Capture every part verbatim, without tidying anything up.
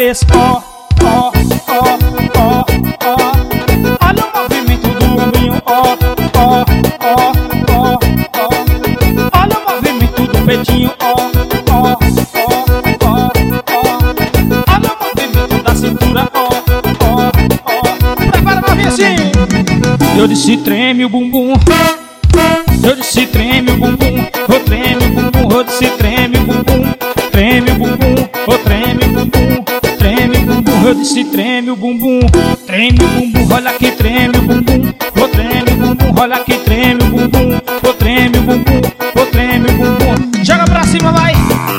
cabeça, ó, ó, ó, ó, ó. Olha o movimento do ombrinho, ó, ó, ó, ó, ó. Olha o movimento do peitinho, ó, ó, ó, ó, ó. Olha o movimento da cintura, ó, ó, ó. Prepara pra vir assim. Eu disse treme o bumbum, eu disse treme o bumbum, ô treme o bumbum, eu disse treme o bumbum, treme o bumbum, ô treme o bumbum, treme o bumbum, eu disse treme o bumbum, treme o bumbum, olha que treme o bumbum, ô treme o bumbum, olha que treme o bumbum, ô treme o bumbum, ô treme o bumbum. Joga pra cima, vai!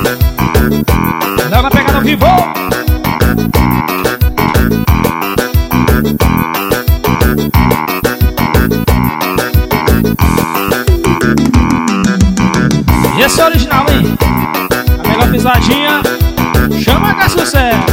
Dá uma pegada ao vivo! E esse é original, hein? A melhor pisadinha, chama que é sucesso.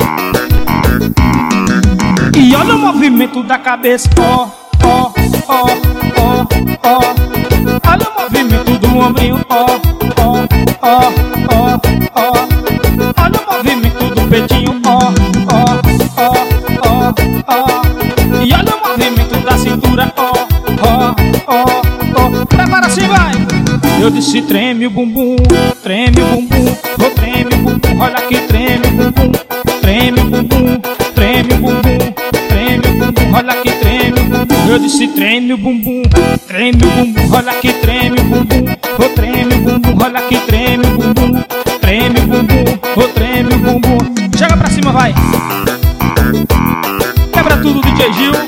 E olha o movimento da cabeça, ó, ó, ó, ó, ó. Olha o movimento do ombrinho, ó, ó, ó, ó, ó. Olha o movimento do peitinho, ó, ó, ó, ó, ó. E olha o movimento da cintura, ó, ó, ó, ó. Prepara assim, vai! Eu disse treme o bumbum, treme o bumbum, ô treme o bumbum, olha que treme o bumbum, treme o bumbum, treme o bumbum, treme o bumbum, olha que treme o bumbum. Eu disse treme o bumbum, treme o bumbum, olha que treme o bumbum, ô treme o bumbum, olha que treme o bumbum, treme o bumbum, ô treme o bumbum. Joga pra cima, vai! Quebra tudo, D J Gil.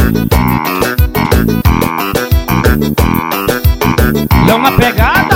Leão na pegada.